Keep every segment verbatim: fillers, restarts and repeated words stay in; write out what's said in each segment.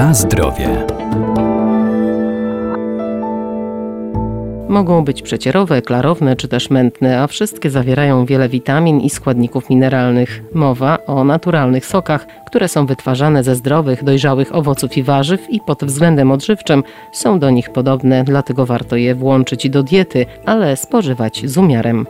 Na zdrowie. Mogą być przecierowe, klarowne czy też mętne, a wszystkie zawierają wiele witamin i składników mineralnych. Mowa o naturalnych sokach, które są wytwarzane ze zdrowych, dojrzałych owoców i warzyw i pod względem odżywczym są do nich podobne, dlatego warto je włączyć do diety, ale spożywać z umiarem.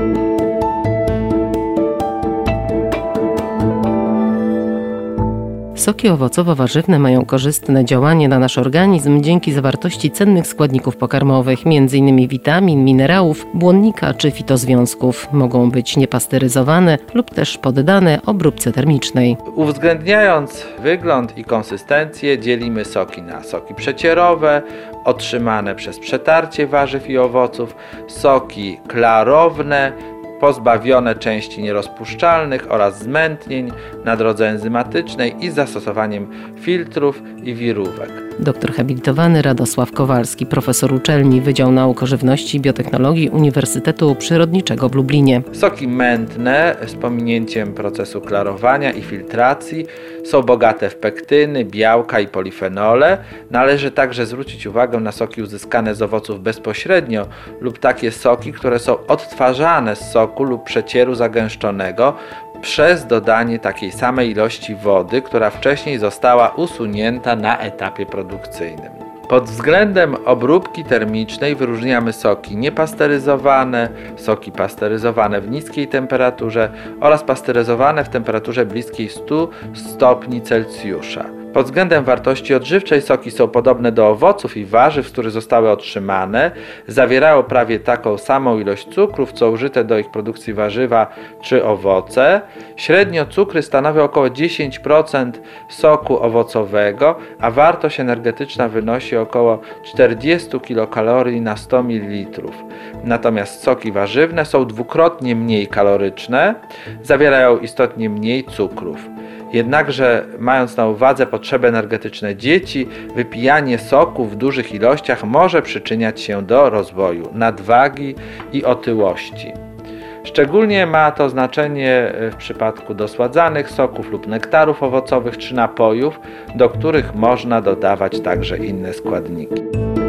Soki owocowo-warzywne mają korzystne działanie na nasz organizm dzięki zawartości cennych składników pokarmowych, między innymi witamin, minerałów, błonnika czy fitozwiązków. Mogą być niepasteryzowane lub też poddane obróbce termicznej. Uwzględniając wygląd i konsystencję, dzielimy soki na soki przecierowe, otrzymane przez przetarcie warzyw i owoców, soki klarowne, pozbawione części nierozpuszczalnych oraz zmętnień na drodze enzymatycznej i z zastosowaniem filtrów i wirówek. Doktor habilitowany Radosław Kowalski, profesor uczelni Wydział Nauk o Żywności i Biotechnologii Uniwersytetu Przyrodniczego w Lublinie. Soki mętne z pominięciem procesu klarowania i filtracji są bogate w pektyny, białka i polifenole. Należy także zwrócić uwagę na soki uzyskane z owoców bezpośrednio lub takie soki, które są odtwarzane z soku lub przecieru zagęszczonego przez dodanie takiej samej ilości wody, która wcześniej została usunięta na etapie produkcyjnym. Pod względem obróbki termicznej wyróżniamy soki niepasteryzowane, soki pasteryzowane w niskiej temperaturze oraz pasteryzowane w temperaturze bliskiej stu stopni Celsjusza. Pod względem wartości odżywczej soki są podobne do owoców i warzyw, z których zostały otrzymane. Zawierają prawie taką samą ilość cukrów, co użyte do ich produkcji warzywa czy owoce. Średnio cukry stanowią około dziesięć procent soku owocowego, a wartość energetyczna wynosi około czterdzieści kilokalorii na sto mililitrów. Natomiast soki warzywne są dwukrotnie mniej kaloryczne, zawierają istotnie mniej cukrów. Jednakże, mając na uwadze potrzeby energetyczne dzieci, wypijanie soku w dużych ilościach może przyczyniać się do rozwoju nadwagi i otyłości. Szczególnie ma to znaczenie w przypadku dosładzanych soków lub nektarów owocowych czy napojów, do których można dodawać także inne składniki.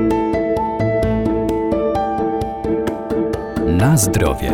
Na zdrowie.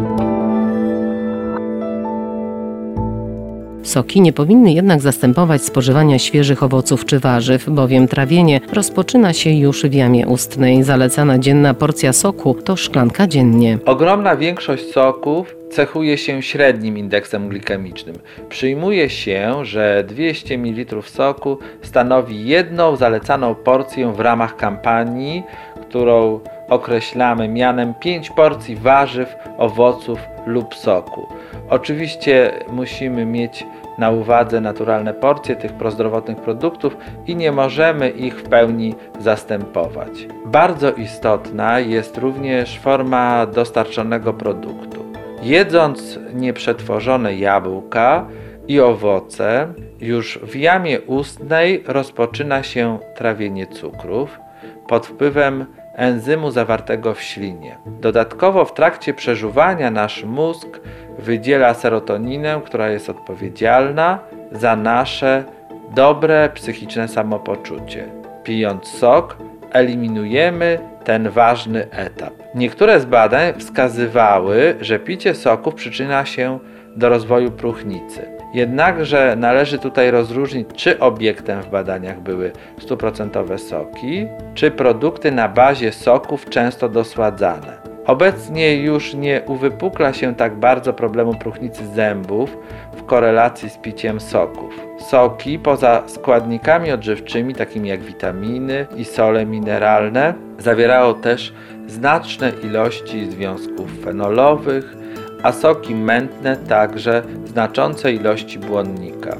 Soki nie powinny jednak zastępować spożywania świeżych owoców czy warzyw, bowiem trawienie rozpoczyna się już w jamie ustnej. Zalecana dzienna porcja soku to szklanka dziennie. Ogromna większość soków cechuje się średnim indeksem glikemicznym. Przyjmuje się, że dwieście mililitrów soku stanowi jedną zalecaną porcję w ramach kampanii, którą określamy mianem pięć porcji warzyw, owoców lub soku. Oczywiście musimy mieć na uwadze naturalne porcje tych prozdrowotnych produktów i nie możemy ich w pełni zastępować. Bardzo istotna jest również forma dostarczonego produktu. Jedząc nieprzetworzone jabłka i owoce, już w jamie ustnej rozpoczyna się trawienie cukrów pod wpływem enzymu zawartego w ślinie. Dodatkowo w trakcie przeżuwania nasz mózg wydziela serotoninę, która jest odpowiedzialna za nasze dobre psychiczne samopoczucie. Pijąc sok, eliminujemy ten ważny etap. Niektóre z badań wskazywały, że picie soków przyczynia się do rozwoju próchnicy. Jednakże należy tutaj rozróżnić, czy obiektem w badaniach były stuprocentowe soki, czy produkty na bazie soków często dosładzane. Obecnie już nie uwypukla się tak bardzo problemu próchnicy zębów w korelacji z piciem soków. Soki, poza składnikami odżywczymi, takimi jak witaminy i sole mineralne, zawierają też znaczne ilości związków fenolowych, a soki mętne także znaczące ilości błonnika.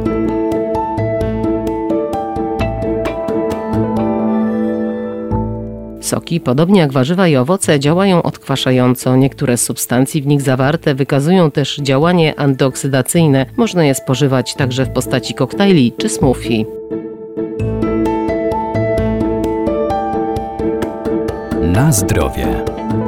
Soki, podobnie jak warzywa i owoce, działają odkwaszająco. Niektóre z substancji w nich zawarte wykazują też działanie antyoksydacyjne. Można je spożywać także w postaci koktajli czy smoothie. Na zdrowie.